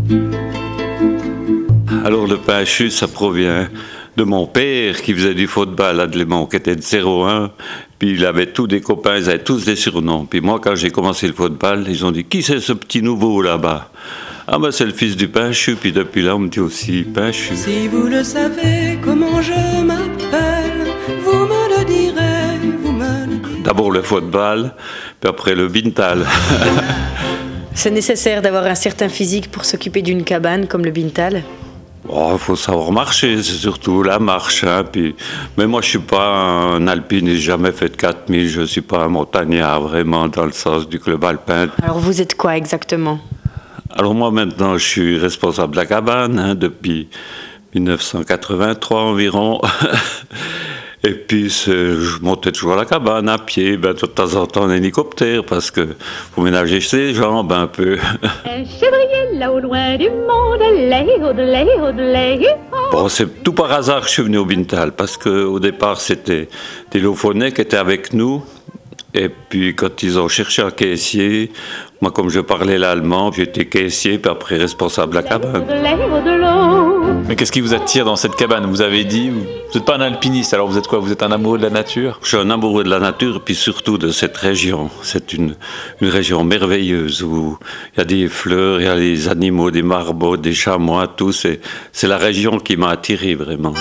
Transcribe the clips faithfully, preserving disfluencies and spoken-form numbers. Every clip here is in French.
Alors le pinchu, ça provient de mon père qui faisait du football à Dlémont, qui était de zéro un. Puis il avait tous des copains, ils avaient tous des surnoms. Puis moi, quand j'ai commencé le football, ils ont dit « Qui c'est ce petit nouveau là-bas ?» Ah ben c'est le fils du pinchu, puis depuis là on me dit aussi pinchu. Si vous le savez comment je m'appelle, vous me le direz, vous me le direz. D'abord le football, puis après le bintal. C'est nécessaire d'avoir un certain physique pour s'occuper d'une cabane comme le bintal? Il faut savoir marcher, c'est surtout la marche. Hein, puis... Mais moi, je ne suis pas un alpiniste, j'ai jamais fait de quatre mille, je ne suis pas un montagnard, vraiment, dans le sens du club alpin. Alors, vous êtes quoi exactement? Alors moi, maintenant, je suis responsable de la cabane, hein, depuis dix-neuf cent quatre-vingt-trois environ. Et puis, je montais toujours à la cabane à pied, ben, de temps en temps en hélicoptère, parce que faut ménager ses jambes un peu. Un chevrier là au loin du monde, lé, au-delà, au-delà. Bon, c'est tout par hasard que je suis venu au Bintal, parce qu'au départ, c'était des Lofonais qui étaient avec nous. Et puis, quand ils ont cherché un caissier, moi, comme je parlais l'allemand, j'étais caissier, puis après responsable de la cabane. Mais qu'est-ce qui vous attire dans cette cabane? Vous avez dit, vous n'êtes pas un alpiniste, alors vous êtes quoi? Vous êtes un amoureux de la nature? Je suis un amoureux de la nature, et puis surtout de cette région. C'est une, une région merveilleuse où il y a des fleurs, il y a des animaux, des marmottes, des chamois, tout. C'est, c'est la région qui m'a attiré, vraiment.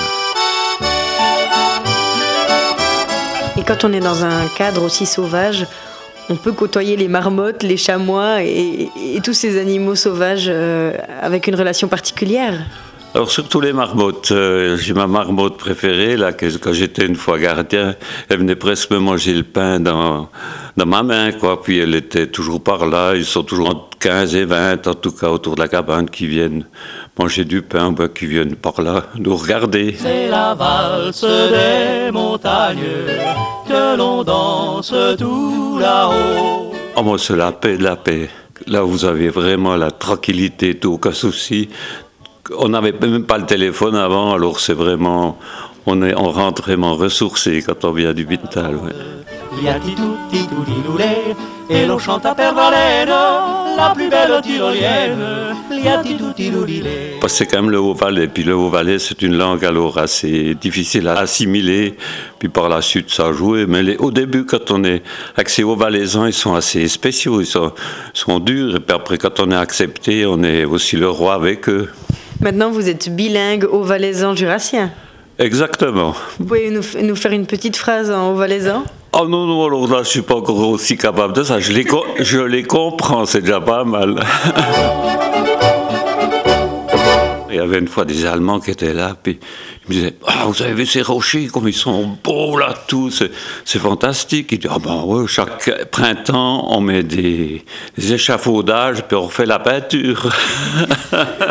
Et quand on est dans un cadre aussi sauvage, on peut côtoyer les marmottes, les chamois et, et tous ces animaux sauvages euh, avec une relation particulière. Alors surtout les marmottes, euh, j'ai ma marmotte préférée, là, que, quand j'étais une fois gardien, elle venait presque me manger le pain dans, dans ma main, quoi. Puis elle était toujours par là, ils sont toujours entre quinze et vingt, en tout cas autour de la cabane, qui viennent manger du pain, ben, qui viennent par là nous regarder. C'est la valse des montagnes que l'on danse tout là-haut. Oh, moi c'est la paix de la paix. Là vous avez vraiment la tranquillité, tout, aucun souci. On n'avait même pas le téléphone avant, alors c'est vraiment, on, est, on rentre vraiment ressourcé quand on vient du Bintal. Ouais. Et l'on chante à perdre haleine, la plus belle tyrolienne. C'est quand même le Haut-Valais, puis le Haut-Valais c'est une langue alors assez difficile à assimiler, puis par la suite ça a joué, mais les, au début quand on est accès aux Valaisans, ils sont assez spéciaux, ils sont, sont durs, et puis après quand on est accepté, on est aussi le roi avec eux. Maintenant, vous êtes bilingue haut-valaisan jurassien. Exactement. Vous pouvez nous, nous faire une petite phrase en haut-valaisan? Oh non, non, alors là, je ne suis pas encore aussi capable de ça. Je les, je les comprends, c'est déjà pas mal. Il y avait une fois des Allemands qui étaient là, puis ils me disaient « Ah, vous avez vu ces rochers, comme ils sont beaux là, tout, c'est, c'est fantastique. » Ils disaient « Ah ben ouais, chaque printemps, on met des, des échafaudages, puis on refait la peinture. »